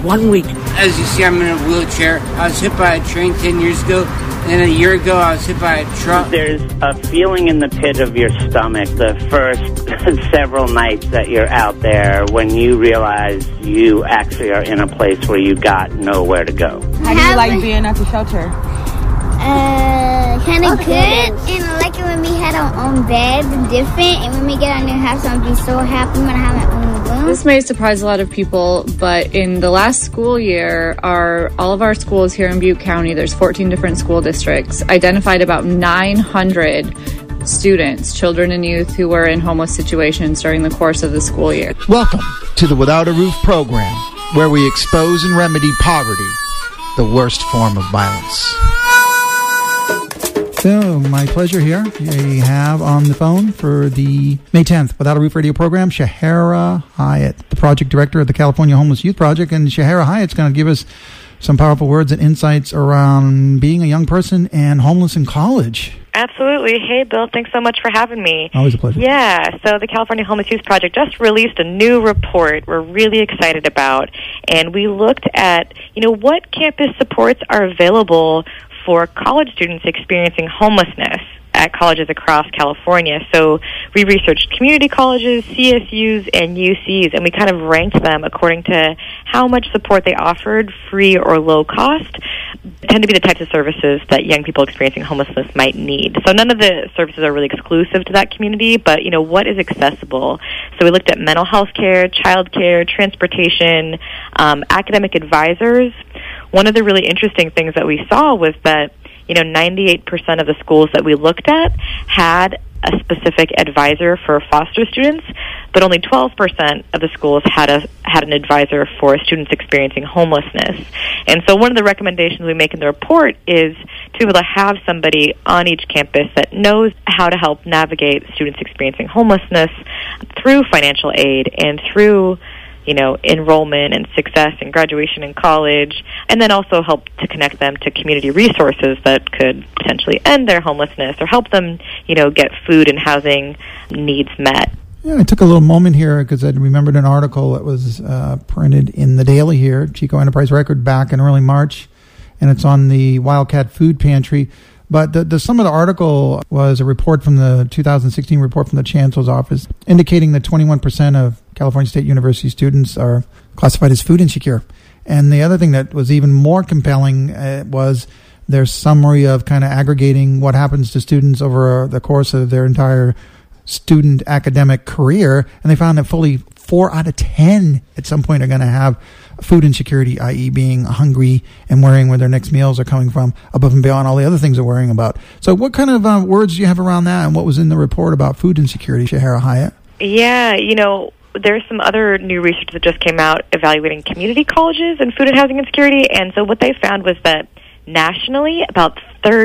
1 week. As you see, I'm in a wheelchair. I was hit by a train 10 years ago, and a year ago I was hit by a truck. There's a feeling in the pit of your stomach the first several nights that you're out there when you realize you actually are in a place where you got nowhere to go. How do you like being at the shelter? Kind of good, and I like it when we had our own beds and different, and when we get our new house, I'll be so happy when I have my own room. This may surprise a lot of people, but in the last school year, all of our schools here in Butte County, there's 14 different school districts, identified about 900 students, children and youth who were in homeless situations during the course of the school year. Welcome to the Without a Roof program, where we expose and remedy poverty, the worst form of violence. So, my pleasure here. We have on the phone for the May 10th Without a Roof radio program, Shahara Hyatt, the project director of the California Homeless Youth Project. And Shahara Hyatt's going to give us some powerful words and insights around being a young person and homeless in college. Absolutely. Hey, Bill, thanks so much for having me. Always a pleasure. Yeah, so the California Homeless Youth Project just released a new report we're really excited about, and we looked at, what campus supports are available for college students experiencing homelessness at colleges across California. So we researched community colleges, CSUs, and UCs, and we kind of ranked them according to how much support they offered, free or low cost, tend to be the types of services that young people experiencing homelessness might need. So none of the services are really exclusive to that community, but, what is accessible? So we looked at mental health care, child care, transportation, academic advisors. One of the really interesting things that we saw was that 98% of the schools that we looked at had a specific advisor for foster students, but only 12% of the schools had an advisor for students experiencing homelessness. And so one of the recommendations we make in the report is to be able to have somebody on each campus that knows how to help navigate students experiencing homelessness through financial aid and through enrollment and success and graduation in college, and then also help to connect them to community resources that could potentially end their homelessness or help them, get food and housing needs met. Yeah, I took a little moment here because I remembered an article that was printed in the Daily here, Chico Enterprise Record, back in early March, and it's on the Wildcat Food Pantry. But the sum of the article was a report from the 2016 report from the Chancellor's office indicating that 21% of California State University students are classified as food insecure. And the other thing that was even more compelling was their summary of kind of aggregating what happens to students over the course of their entire student academic career. And they found that fully 4 out of 10 at some point are going to have food insecurity, i.e. being hungry and worrying where their next meals are coming from, above and beyond all the other things they're worrying about. So what kind of words do you have around that, and what was in the report about food insecurity, Shahara Hyatt? Yeah, there's some other new research that just came out evaluating community colleges and food and housing insecurity, and so what they found was that nationally, about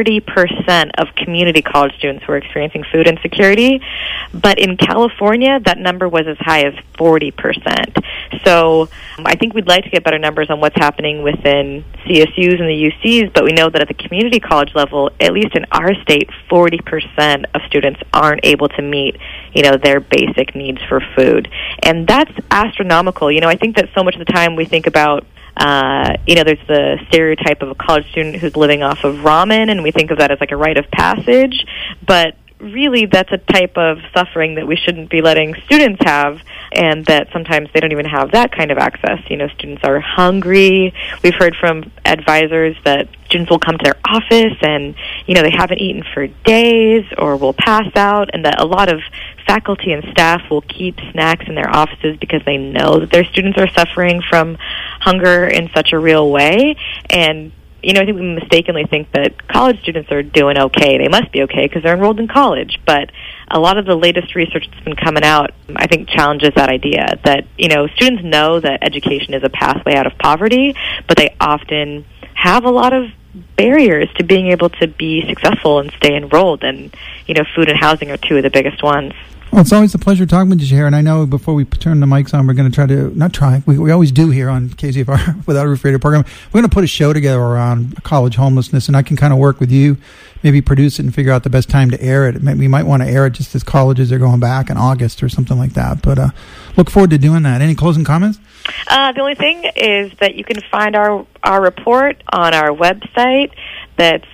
30% of community college students were experiencing food insecurity, but in California, that number was as high as 40%. So I think we'd like to get better numbers on what's happening within CSUs and the UCs, but we know that at the community college level, at least in our state, 40% of students aren't able to meet, their basic needs for food. And that's astronomical. I think that so much of the time we think about there's the stereotype of a college student who's living off of ramen, and we think of that as like a rite of passage, but really that's a type of suffering that we shouldn't be letting students have, and that sometimes they don't even have that kind of access. Students are hungry. We've heard from advisors that students will come to their office and, they haven't eaten for days or will pass out, and that a lot of faculty and staff will keep snacks in their offices because they know that their students are suffering from hunger in such a real way. And I think we mistakenly think that college students are doing okay. They must be okay because they're enrolled in college. But a lot of the latest research that's been coming out, I think, challenges that idea that, students know that education is a pathway out of poverty, but they often have a lot of barriers to being able to be successful and stay enrolled. And, food and housing are two of the biggest ones. Well, it's always a pleasure talking with you, Shahara. And I know before we turn the mics on, we're going to we always do here on KZFR Without a Roof radio program. We're going to put a show together around college homelessness, and I can kind of work with you, maybe produce it and figure out the best time to air it. We might want to air it just as colleges are going back in August or something like that. But look forward to doing that. Any closing comments? The only thing is that you can find our report on our website. That's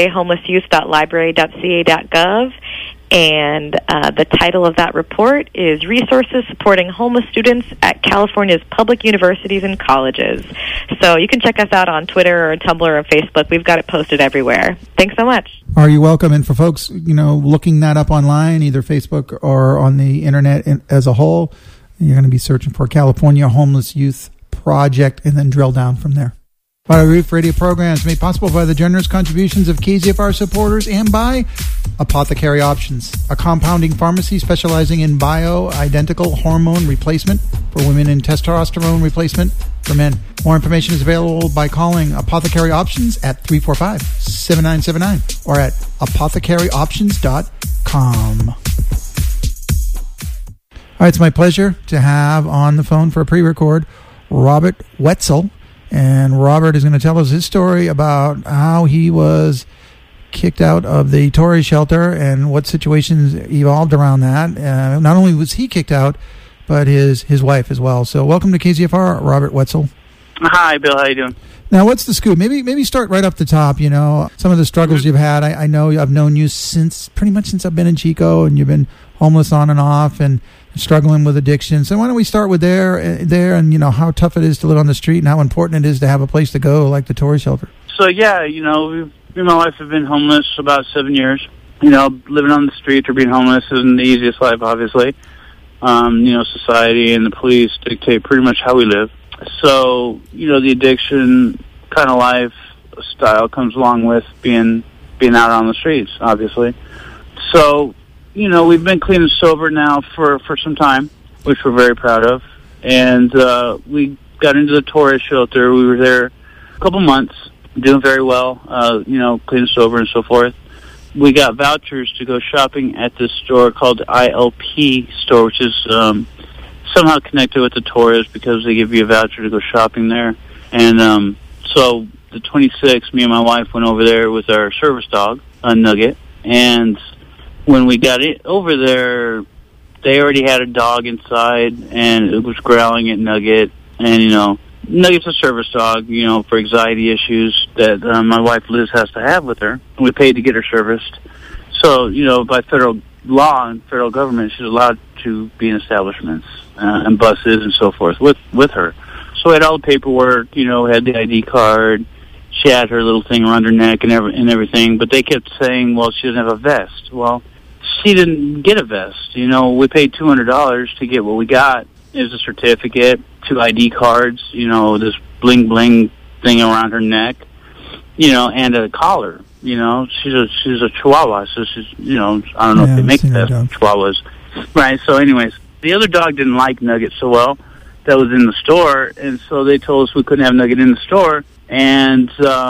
cahomelessyouth.library.ca.gov. And the title of that report is Resources Supporting Homeless Students at California's Public Universities and Colleges. So you can check us out on Twitter or Tumblr or Facebook. We've got it posted everywhere. Thanks so much. Are you welcome? And for folks, looking that up online, either Facebook or on the internet as a whole, you're going to be searching for California Homeless Youth Project and then drill down from there. Our Roof Radio program is made possible by the generous contributions of KZFR supporters and by Apothecary Options, a compounding pharmacy specializing in bio-identical hormone replacement for women and testosterone replacement for men. More information is available by calling Apothecary Options at 345-7979 or at apothecaryoptions.com. All right, it's my pleasure to have on the phone for a pre-record Robert Wetzel. And Robert is going to tell us his story about how he was kicked out of the Torres shelter and what situations evolved around that. Not only was he kicked out, but his wife as well. So welcome to KZFR, Robert Wetzel. Hi, Bill. How you doing? Now, what's the scoop? Maybe start right off the top. Some of the struggles you've had. I know I've known you pretty much since I've been in Chico, and you've been homeless on and off and struggling with addiction. So why don't we start with there and how tough it is to live on the street and how important it is to have a place to go like the Torres shelter. So yeah, me and my wife have been homeless about 7 years. Living on the street or being homeless isn't the easiest life, obviously. Society and the police dictate pretty much how we live. So, the addiction kind of lifestyle comes along with being out on the streets, obviously. So, we've been clean and sober now for some time, which we're very proud of. And we got into the Torres shelter. We were there a couple months, doing very well, clean and sober and so forth. We got vouchers to go shopping at this store called ILP store, which is somehow connected with the Torres because they give you a voucher to go shopping there. And so the 26th, me and my wife went over there with our service dog, Nugget, and when we got it over there, they already had a dog inside, and it was growling at Nugget. And, Nugget's a service dog, for anxiety issues that my wife Liz has to have with her. And we paid to get her serviced. So, by federal law and federal government, she's allowed to be in establishments and buses and so forth with her. So we had all the paperwork, had the ID card. She had her little thing around her neck and everything. But they kept saying, well, she doesn't have a vest. Well, she didn't get a vest. We paid $200 to get what we got. It was a certificate, 2 ID cards, this bling-bling thing around her neck, and a collar. She's a Chihuahua, so she's, I don't know if they make Chihuahuas. Right, so anyways, the other dog didn't like Nugget so well that was in the store, and so they told us we couldn't have Nugget in the store. And,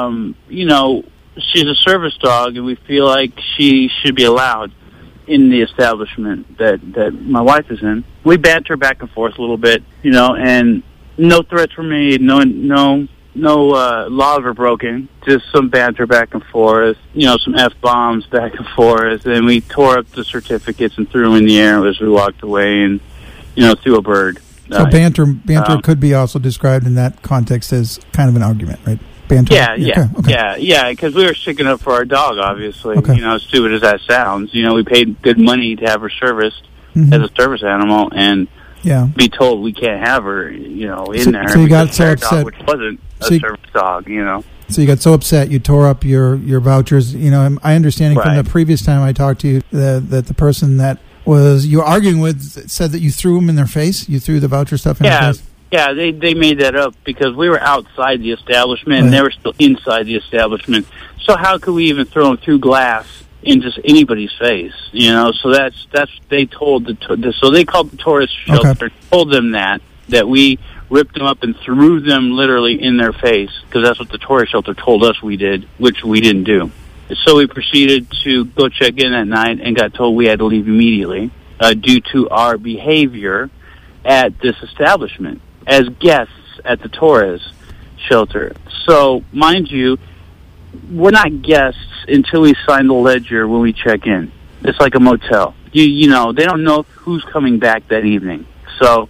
she's a service dog, and we feel like she should be allowed in the establishment that my wife is in. We banter back and forth a little bit, and no threats were made, no laws were broken, just some banter back and forth, some F-bombs back and forth, and we tore up the certificates and threw them in the air as we walked away and, threw a bird. So banter could be also described in that context as kind of an argument, right? Banter. Yeah, because we were sticking up for our dog, obviously. Okay. As stupid as that sounds. We paid good money to have her serviced as a service animal, and be told we can't have her, in there. So you got so upset. Dog, which wasn't a service dog, So you got so upset you tore up your vouchers. I understanding from the previous time I talked to you that the person that you were arguing with said that you threw them in their face. You threw the voucher stuff in their face. Yeah, they made that up because we were outside the establishment and they were still inside the establishment. So how could we even throw them through glass in just anybody's face? So that's they told so they called the Torres shelter, told them that we ripped them up and threw them literally in their face because that's what the Torres shelter told us we did, which we didn't do. So we proceeded to go check in that night and got told we had to leave immediately due to our behavior at this establishment as guests at the Torres shelter. So, mind you, we're not guests until we sign the ledger when we check in. It's like a motel. They don't know who's coming back that evening. So,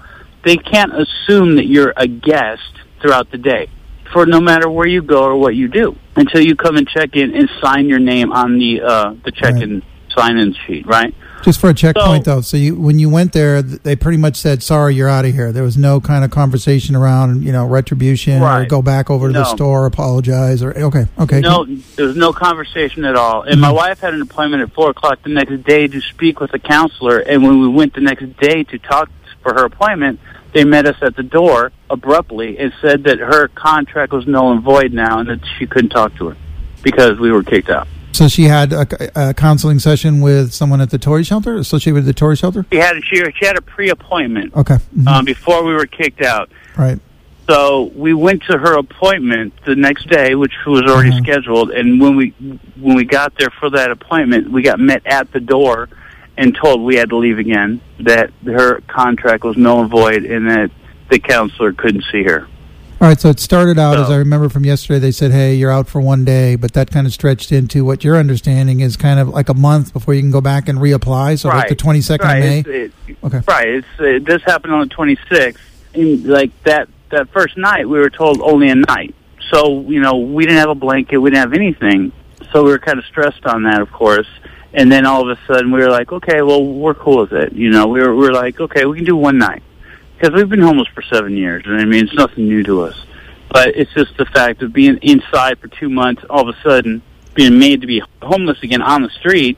they can't assume that you're a guest throughout the day for no matter where you go or what you do until you come and check in and sign your name on the check-in sign-in sheet, right? Just for a checkpoint, though. So when you went there, they pretty much said, sorry, you're out of here. There was no kind of conversation around, retribution or go back over to the store, apologize. Okay. No, there was no conversation at all. And my wife had an appointment at 4 o'clock the next day to speak with a counselor. And when we went the next day to talk for her appointment, they met us at the door abruptly and said that her contract was null and void now and that she couldn't talk to her because we were kicked out. So she had a counseling session with someone at the Tory shelter, associated with the Tory shelter? She had a pre-appointment before we were kicked out. Right. So we went to her appointment the next day, which was already scheduled, and when we got there for that appointment, we got met at the door and told we had to leave again, that her contract was null and void and that the counselor couldn't see her. All right, so it started out, as I remember from yesterday, they said, hey, you're out for one day, but that kind of stretched into what your understanding is kind of like a month before you can go back and reapply, so like the 22nd of May? This happened on the 26th. And like that first night, we were told only a night. So, we didn't have a blanket, we didn't have anything. So we were kind of stressed on that, of course. And then all of a sudden, we were like, okay, well, we're cool with it. We were like, okay, we can do one night. Because we've been homeless for 7 years, and I mean, it's nothing new to us. But it's just the fact of being inside for 2 months, all of a sudden being made to be homeless again on the street,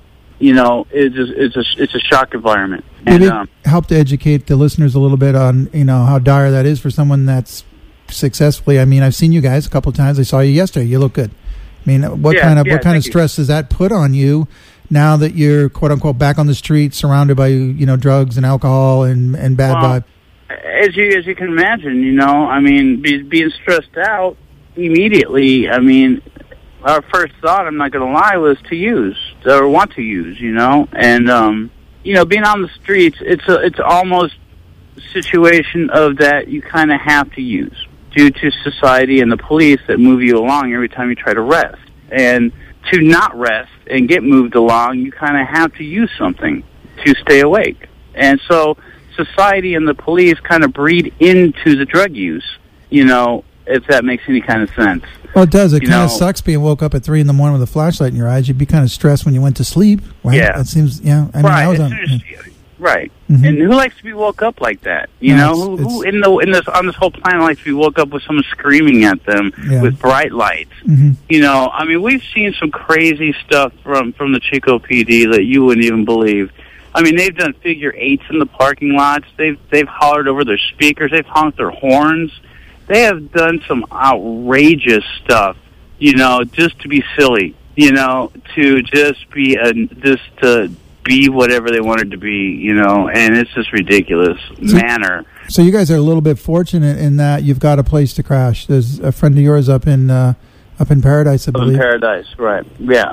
it's a shock environment. Maybe help to educate the listeners a little bit on, how dire that is for someone that's successfully. I mean, I've seen you guys a couple of times. I saw you yesterday. You look good. I mean, what kind of stress does that put on you now that you're quote unquote back on the street, surrounded by drugs and alcohol and bad vibe? As you can imagine, I mean, being stressed out immediately. I mean, our first thought, I'm not going to lie, was to use or want to use, and being on the streets, it's almost a situation of that you kind of have to use due to society and the police that move you along every time you try to rest. And to not rest and get moved along, you kind of have to use something to stay awake. And so society and the police kind of breed into the drug use, if that makes any kind of sense. Well, it does. It kind of sucks being woke up at 3 a.m. with a flashlight in your eyes. You'd be kind of stressed when you went to sleep, right? Yeah. That seems, Right. Mm-hmm. And who likes to be woke up like that? Who on this whole planet likes to be woke up with someone screaming at them with bright lights? Mm-hmm. I mean, we've seen some crazy stuff from the Chico PD that you wouldn't even believe. I mean, they've done figure eights in the parking lots. They've hollered over their speakers. They've honked their horns. They have done some outrageous stuff, just to be silly, to just be to be whatever they wanted to be, and it's just ridiculous manner. So you guys are a little bit fortunate in that you've got a place to crash. There's a friend of yours up in Paradise, I believe. In Paradise, right.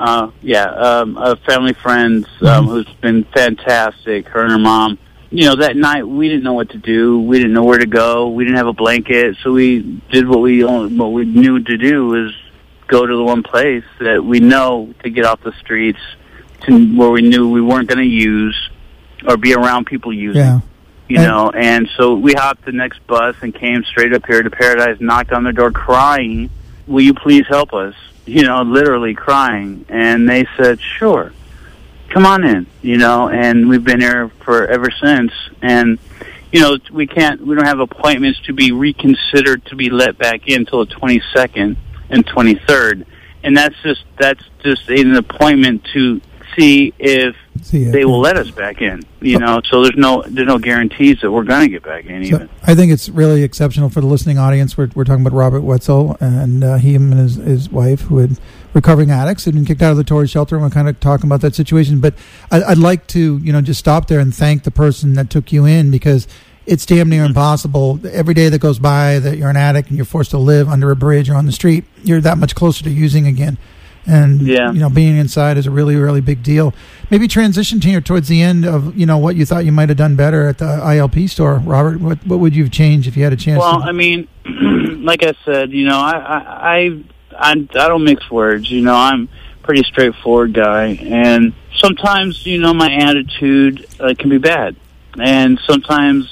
A family friend who's been fantastic, her and her mom. That night we didn't know what to do. We didn't know where to go. We didn't have a blanket, so we did what we knew to do was go to the one place that we know to get off the streets, to where we knew we weren't going to use or be around people using. Yeah. And so we hopped the next bus and came straight up here to Paradise, knocked on their door crying, will you please help us? Literally crying. And they said, sure, come on in, and we've been here for ever since. And, we don't have appointments to be reconsidered to be let back in until the 22nd and 23rd. And that's just an appointment to see if they will let us back in, so there's no guarantees that we're going to get back in even. I think it's really exceptional for the listening audience. We're talking about Robert Wetzel and him and his wife, who had recovering addicts, had been kicked out of the Tory shelter, and we're kind of talking about that situation. But I'd like to, just stop there and thank the person that took you in, because it's damn near impossible. Every day that goes by that you're an addict and you're forced to live under a bridge or on the street, you're that much closer to using again. And, being inside is a really, really big deal. Maybe transition here towards the end of, what you thought you might have done better at the ILP store. Robert, what would you have changed if you had a chance? Well, I mean, like I said, I don't mix words. I'm a pretty straightforward guy. And sometimes, my attitude can be bad. And sometimes,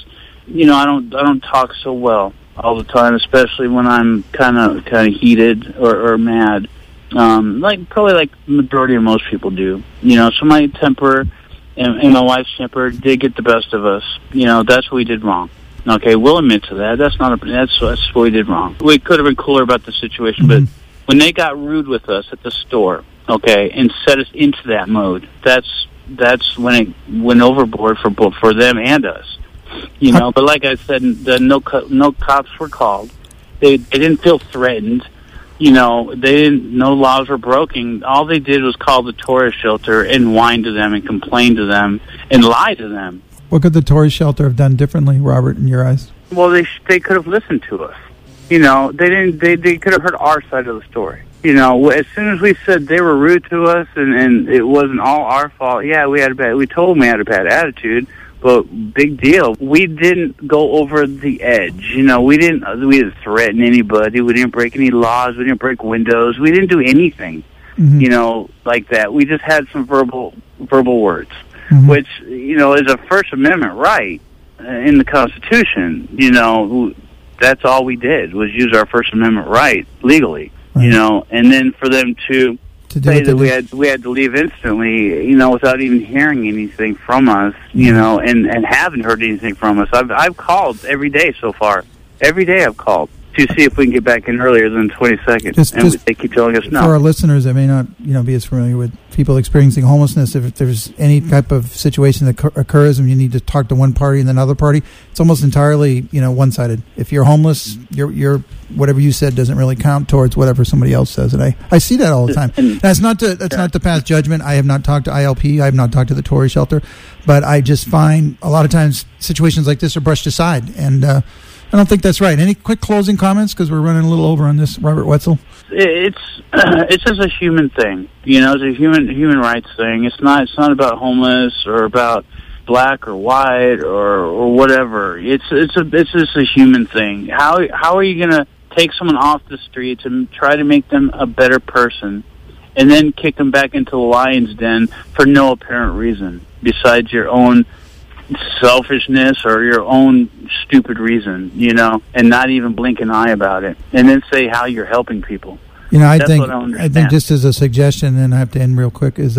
I don't talk so well all the time, especially when I'm kind of heated or mad. Probably like the majority of most people do. So my temper and my wife's temper did get the best of us. That's what we did wrong. Okay, we'll admit to that. That's what we did wrong. We could have been cooler about the situation, but when they got rude with us at the store, okay, and set us into that mode, that's when it went overboard for them and us. But like I said, no cops were called. They didn't feel threatened. No laws were broken. All they did was call the tourist shelter and whine to them and complain to them and lie to them. What could the tourist shelter have done differently, Robert, in your eyes? Well, they could have listened to us. They didn't. They could have heard our side of the story. As soon as we said they were rude to us and it wasn't all our fault. Yeah, we told them we had a bad attitude, but big deal. We didn't go over the edge. We didn't threaten anybody. We didn't break any laws. We didn't break windows. We didn't do anything. Like that. We just had some verbal words, which is a First Amendment right in the Constitution. That's all we did was use our First Amendment right legally. Right. And then for them to say that we had to leave instantly, without even hearing anything from us, and haven't heard anything from us. I've called every day so far. Every day I've called to see if we can get back in earlier than 20 seconds. They keep telling us no. For our listeners that may not, be as familiar with people experiencing homelessness, if there's any type of situation that occurs and you need to talk to one party and then another party, it's almost entirely, one-sided. If you're homeless, your whatever you said doesn't really count towards whatever somebody else says. And I see that all the time. That's not to pass judgment. I have not talked to ILP. I have not talked to the tourist shelter. But I just find a lot of times situations like this are brushed aside. And I don't think that's right. Any quick closing comments? Because we're running a little over on this, Robert Wetzel. It's just a human thing. It's a human rights thing. It's not about homeless or about black or white or whatever. It's just a human thing. How are you going to take someone off the streets and try to make them a better person, and then kick them back into the lion's den for no apparent reason besides your own selfishness or your own stupid reason, and not even blink an eye about it, and then say how you're helping people. I think just as a suggestion, and I have to end real quick, is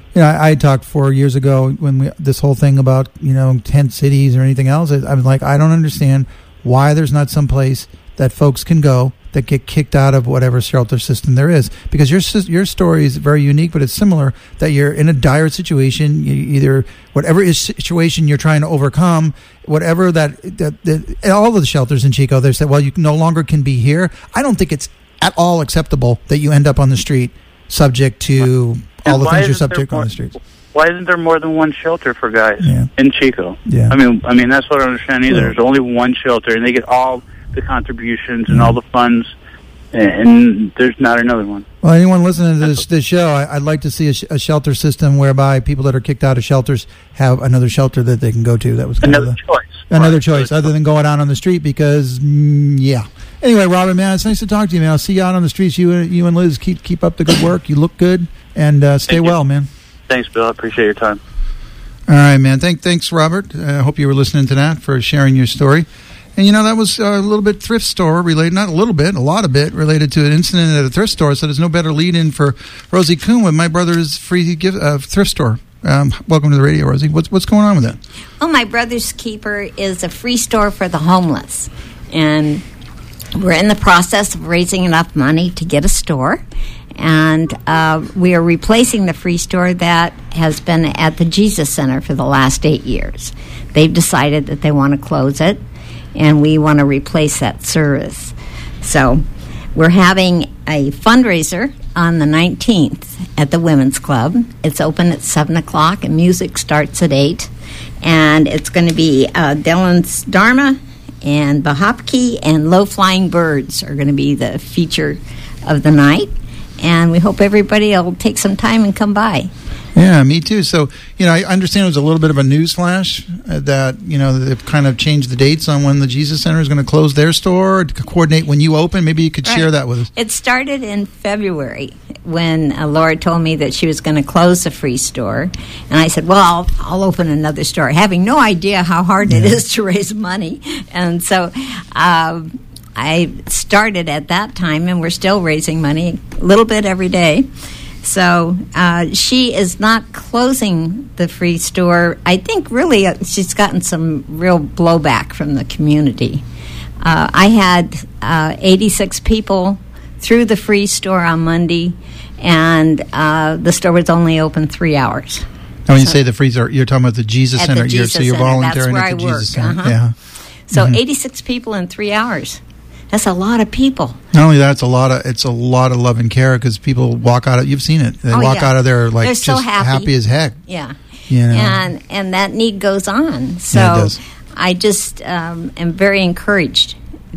I talked 4 years ago when this whole thing about tent cities or anything else. I was like, I don't understand why there's not some place that folks can go that get kicked out of whatever shelter system there is, because your story is very unique, but it's similar, that you're in a dire situation, either whatever situation you're trying to overcome, whatever that all of the shelters in Chico, they said, well, you no longer can be here. I don't think it's at all acceptable that you end up on the street subject to all the things you're subject on the streets. Why isn't there more than one shelter for guys in Chico? Yeah. I mean that's what I don't understand either. There's only one shelter, and they get all the contributions and all the funds, and there's not another one. Well, anyone listening to this show, I'd like to see a shelter system whereby people that are kicked out of shelters have another shelter that they can go to. That was another choice other than going out on the street, because Anyway, Robert, man, it's nice to talk to you, man. I'll see you out on the streets. You and Liz keep up the good work. You look good, and stay well, man. Thanks, Bill. I appreciate your time. All right, man. Thanks, Robert. I hope you were listening to that, for sharing your story. And, that was a little bit thrift store related, not a little bit, a lot of it related to an incident at a thrift store. So there's no better lead-in for Rosie Kuhn with My Brother's Free Thrift Store. Welcome to the radio, Rosie. What's going on with that? Oh, My Brother's Keeper is a free store for the homeless. And we're in the process of raising enough money to get a store. And we are replacing the free store that has been at the Jesus Center for the last 8 years. They've decided that they want to close it, and we want to replace that service. So we're having a fundraiser on the 19th at the Women's Club. It's open at 7 o'clock, and music starts at 8. And it's going to be Dylan's Dharma and Bahopki and Low Flying Birds are going to be the feature of the night. And we hope everybody will take some time and come by. Yeah, me too. So, I understand it was a little bit of a news flash that, they've kind of changed the dates on when the Jesus Center is going to close their store to coordinate when you open. Maybe you could share that with us. It started in February when Laura told me that she was going to close the free store. And I said, well, I'll open another store, having no idea how hard it is to raise money. And so I started at that time, and we're still raising money a little bit every day. So she is not closing the free store. I think really she's gotten some real blowback from the community. I had 86 people through the free store on Monday, and the store was only open 3 hours. Now, when you say the free store, you're talking about the Jesus Center. You're volunteering at the Jesus Center. Yeah. So 86 people in 3 hours. That's a lot of people. Not only that, it's a lot of love and care, because people walk out of, you've seen it. They walk out of there like they're just so happy as heck. Yeah. You know? And that need goes on. So yeah, it does. I just am very encouraged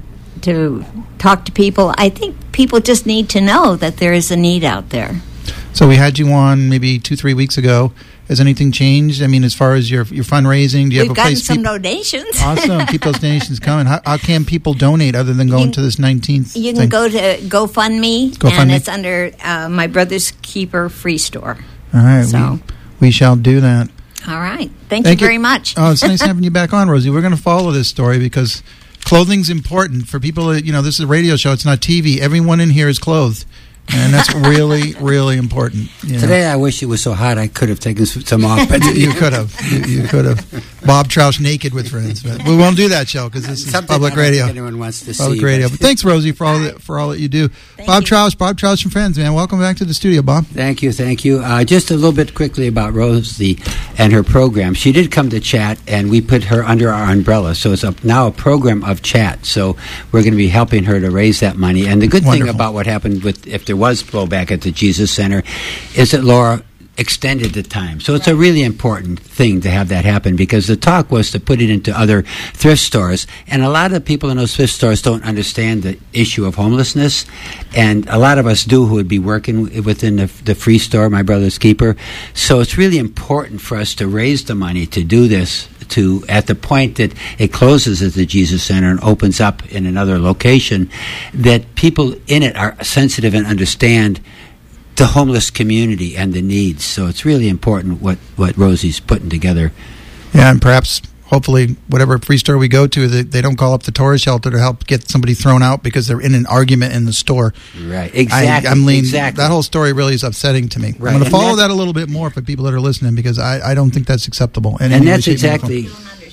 to talk to people. I think people just need to know that there is a need out there. So we had you on maybe 2-3 weeks ago. Has anything changed? I mean, as far as your fundraising, do you have a place? We've gotten some donations. Awesome. Keep those donations coming. How can people donate other than going to this 19th You can go to GoFundMe, and it's under My Brother's Keeper Free Store. All right. So. We shall do that. All right. Thank you very much. Oh, it's nice having you back on, Rosie. We're going to follow this story because clothing's important for people. You know, this is a radio show. It's not TV. Everyone in here is clothed. And that's really, really important. Today, I wish it was so hot I could have taken some off. But you could have. You could have. Bob Troush naked with friends. But we won't do that show because this is public radio. Anyone wants to public see. Radio. But thanks, Rosie, for all that you do. Bob Troush and friends, man. Welcome back to the studio, Bob. Thank you. Just a little bit quickly about Rosie and her program. She did come to chat, and we put her under our umbrella. So it's now a program of chat. So we're going to be helping her to raise that money. And the good thing about what happened with, if there was blowback at the Jesus Center, is that Laura extended the time. So it's a really important thing to have that happen, because the talk was to put it into other thrift stores, and a lot of the people in those thrift stores don't understand the issue of homelessness, and a lot of us do who would be working within the free store, My Brother's Keeper. So it's really important for us to raise the money to do this, to at the point that it closes at the Jesus Center and opens up in another location, that people in it are sensitive and understand the homeless community and the needs. So it's really important what Rosie's putting together. Yeah, and perhaps, hopefully, whatever free store we go to, they don't call up the tourist shelter to help get somebody thrown out because they're in an argument in the store. Right, exactly. Exactly. That whole story really is upsetting to me. Right. I'm going to follow that a little bit more for people that are listening, because I don't think that's acceptable. And that's exactly...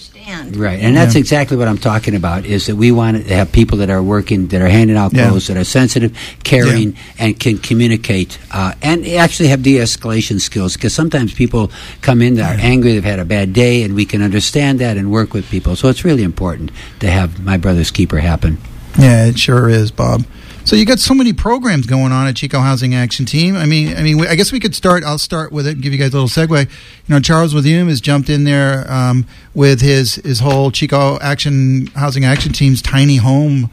Right, and that's exactly what I'm talking about, is that we want to have people that are working, that are handing out clothes, that are sensitive, caring, and can communicate, and actually have de-escalation skills, because sometimes people come in that are angry, they've had a bad day, and we can understand that and work with people. So it's really important to have My Brother's Keeper happen. Yeah, it sure is, Bob. So you got so many programs going on at Chico Housing Action Team. I mean, I guess we could start. I'll start with it and give you guys a little segue. You know, Charles William has jumped in there with his whole Chico Housing Action Team's tiny home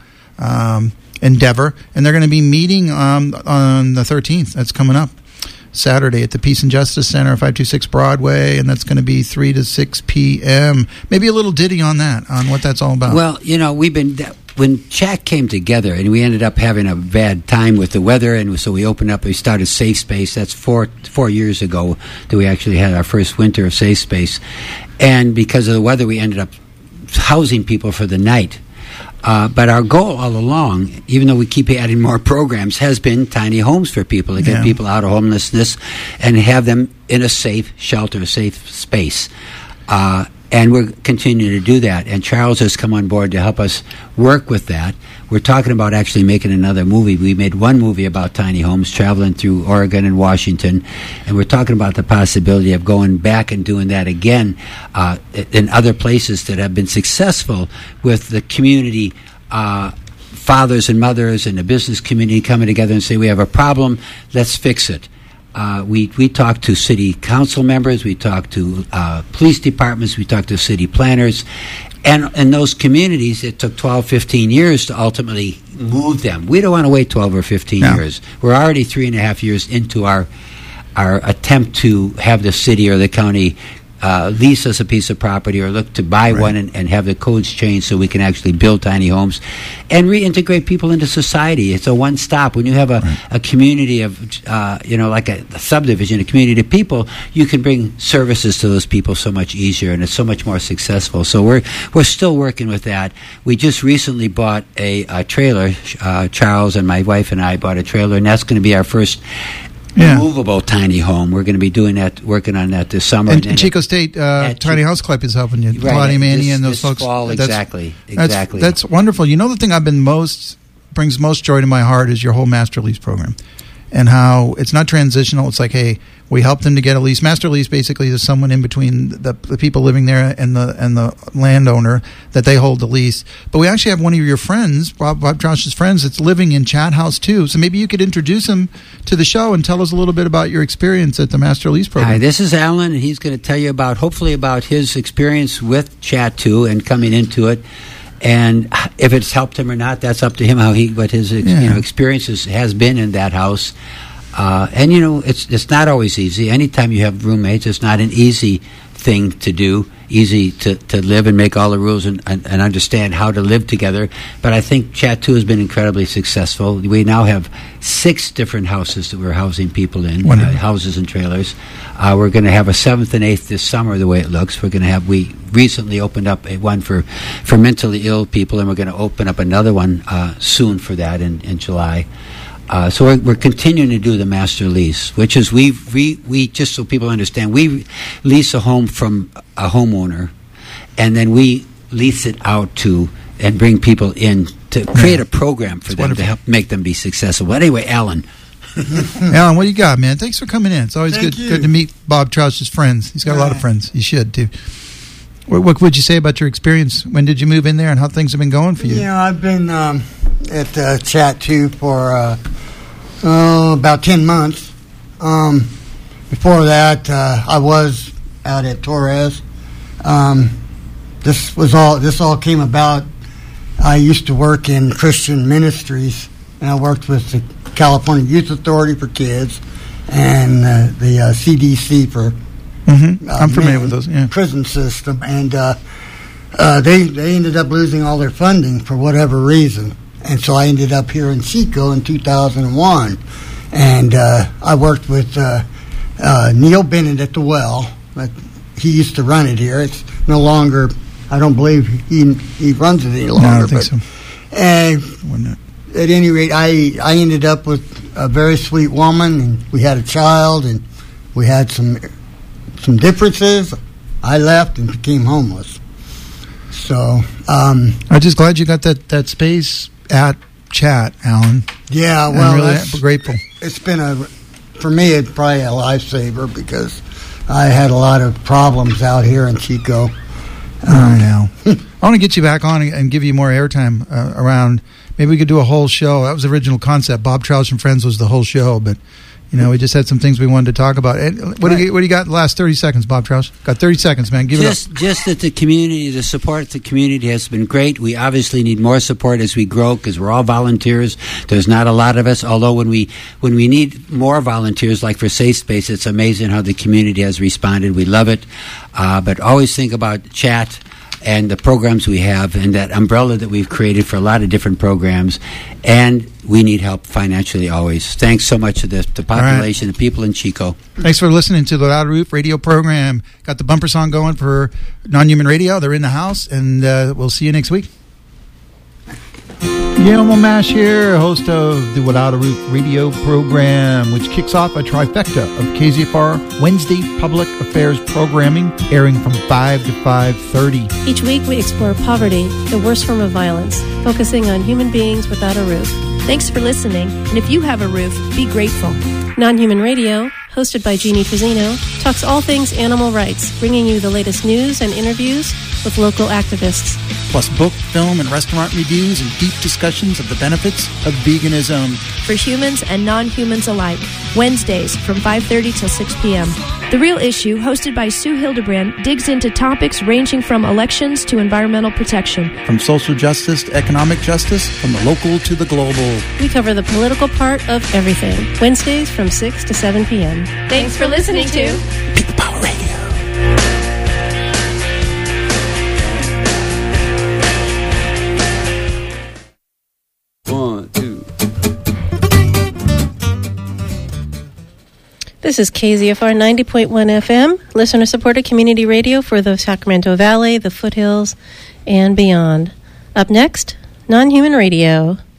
endeavor, and they're going to be meeting on the 13th. That's coming up Saturday at the Peace and Justice Center, 526 Broadway, and that's going to be 3 to 6 p.m. Maybe a little ditty on that, on what that's all about. Well, you know, when Chat came together, and we ended up having a bad time with the weather, and so we started Safe Space. That's four years ago that we actually had our first winter of Safe Space. And because of the weather, we ended up housing people for the night. But our goal all along, even though we keep adding more programs, has been tiny homes for people, to get people out of homelessness and have them in a safe shelter, a safe space. And we're continuing to do that. And Charles has come on board to help us work with that. We're talking about actually making another movie. We made one movie about tiny homes, traveling through Oregon and Washington. And we're talking about the possibility of going back and doing that again in other places that have been successful, with the community fathers and mothers and the business community coming together and say, we have a problem, let's fix it. We talk to city council members, we talk to police departments, we talk to city planners, and in those communities it took 12, 15 years to ultimately move them. We don't want to wait 12 or 15 years. We're already 3.5 years into our attempt to have the city or the county lease us a piece of property or look to buy one and have the codes changed so we can actually build tiny homes and reintegrate people into society. It's a one-stop. When you have a community of, like a subdivision, a community of people, you can bring services to those people so much easier, and it's so much more successful. So we're still working with that. We just recently bought a trailer. Charles and my wife and I bought a trailer, and that's going to be our first movable tiny home. We're going to be doing that, working on that this summer. And Chico State Tiny House Club is helping you. Claudia Manny and those folks. Fall, exactly. That's wonderful. You know, the thing brings most joy to my heart is your whole master lease program, and how it's not transitional. It's like, hey, we help them to get a lease. Master lease basically is someone in between the people living there and the landowner that they hold the lease. But we actually have one of your friends, Bob Josh's friends, that's living in Chat House too. So maybe you could introduce him to the show and tell us a little bit about your experience at the master lease program. Hi, this is Alan, and he's going to tell you hopefully about his experience with Chat 2 and coming into it. And if it's helped him or not, that's up to him. What his experiences has been in that house. And it's not always easy. Anytime you have roommates, it's not an easy thing to do, easy to live and make all the rules and understand how to live together. But I think Chat 2 has been incredibly successful. We now have 6 different houses that we're housing people in, houses and trailers. We're going to have a 7th and 8th this summer, the way it looks. We recently opened up one for mentally ill people, and we're going to open up another one soon for that in July. So we're continuing to do the master lease, which is we just so people understand, we lease a home from a homeowner, and then we lease it out to and bring people in to create a program for them to help make them be successful. But anyway, Alan. Alan, what do you got, man? Thanks for coming in. It's always good to meet Bob Troush's friends. He's got a lot of friends. You should too. What would you say about your experience? When did you move in there, and how things have been going for you? I've been at Chat 2 for about 10 months. Before that, I was out at Torres. This all came about. I used to work in Christian ministries, and I worked with the California Youth Authority for Kids and the CDC for I'm familiar with those. Yeah. Prison system, and they ended up losing all their funding for whatever reason, and so I ended up here in Chico in 2001, and I worked with Neil Bennett at the Well. He used to run it here. It's no longer. I don't believe he runs it any longer. No, I don't think so. At any rate, I ended up with a very sweet woman, and we had a child, and we had some differences. I left and became homeless. So I'm just glad you got that space at Chat, Alan. Yeah, well, I'm really grateful. It's been for me, it's probably a lifesaver because I had a lot of problems out here in Chico. I know. I want to get you back on and give you more airtime around. Maybe we could do a whole show. That was the original concept. Bob Troush and Friends was the whole show, but we just had some things we wanted to talk about. What do you got in the last 30 seconds, Bob Troush? Got 30 seconds, man. Give it up. Just that the support of the community has been great. We obviously need more support as we grow because we're all volunteers. There's not a lot of us, although when we need more volunteers, like for Safe Space, it's amazing how the community has responded. We love it. But always think about Chat and the programs we have and that umbrella that we've created for a lot of different programs. And we need help financially always. Thanks so much to the population, the people in Chico. Thanks for listening to the Loud Roof radio program. Got the bumper song going for Non-Human Radio. They're in the house, and we'll see you next week. Guillermo Mash here, host of the Without a Roof radio program, which kicks off a trifecta of KZFR Wednesday public affairs programming, airing from 5 to 5:30. Each week we explore poverty, the worst form of violence, focusing on human beings without a roof. Thanks for listening, and if you have a roof, be grateful. Non-Human Radio, hosted by Jeannie Trezino, talks all things animal rights, bringing you the latest news and interviews with local activists. Plus book, film, and restaurant reviews and deep discussions of the benefits of veganism. For humans and non-humans alike. Wednesdays from 5:30 till 6 p.m. The Real Issue, hosted by Sue Hildebrand, digs into topics ranging from elections to environmental protection. From social justice to economic justice, from the local to the global. We cover the political part of everything. Wednesdays from 6 to 7 p.m. Thanks for listening to People Power Radio. This is KZFR 90.1 FM, listener-supported community radio for the Sacramento Valley, the foothills, and beyond. Up next, Non-Human Radio.